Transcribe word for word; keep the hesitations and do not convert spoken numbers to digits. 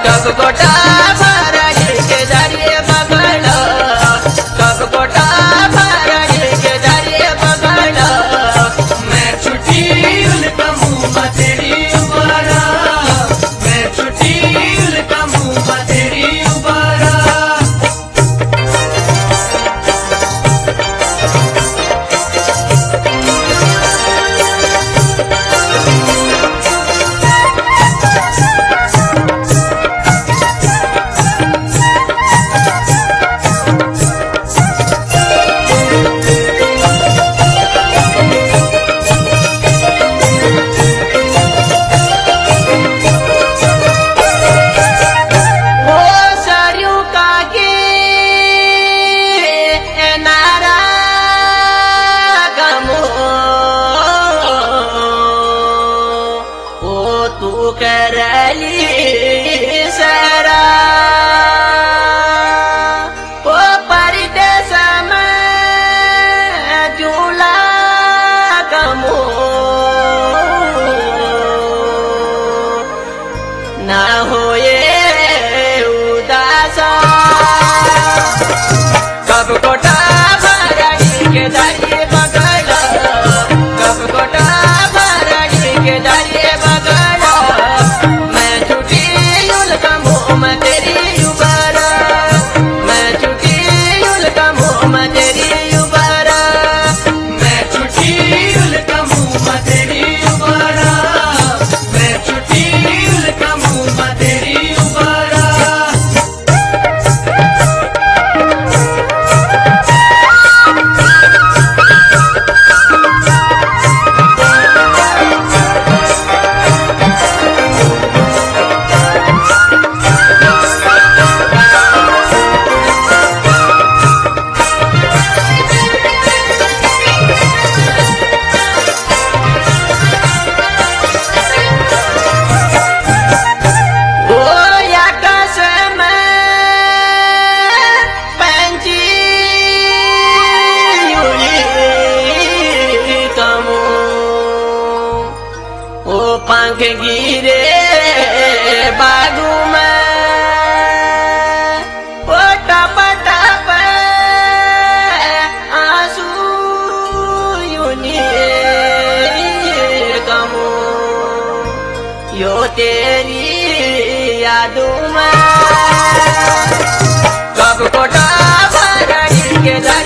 कब गोटा भरड़ी के दरिए बगल कब गोटा भरड़ी के दरिए बगल मैं छुट्टी उनका मुँह तेरी उबारा मैं छुट्टी उनका मुँह तेरी उबारा करली सरा ओ परदेस में झूला गमो ना होए उदासा कब कोटा भरड़ी के दरिए बगल कब कोटा भरड़ी के दरिए बगल तेरी उबारा मैं छुट्टी उनका मुँह तेरी उबारा मैं छुट्टी उनका मुँह तेरी उबारा मैं छुट्टी उनका मुँह तेरी उबारा पंख गिरे बागू में ओ टप टप आंसू यूनी कमो यो तेरी यादों में कब कोटा भरड़ी के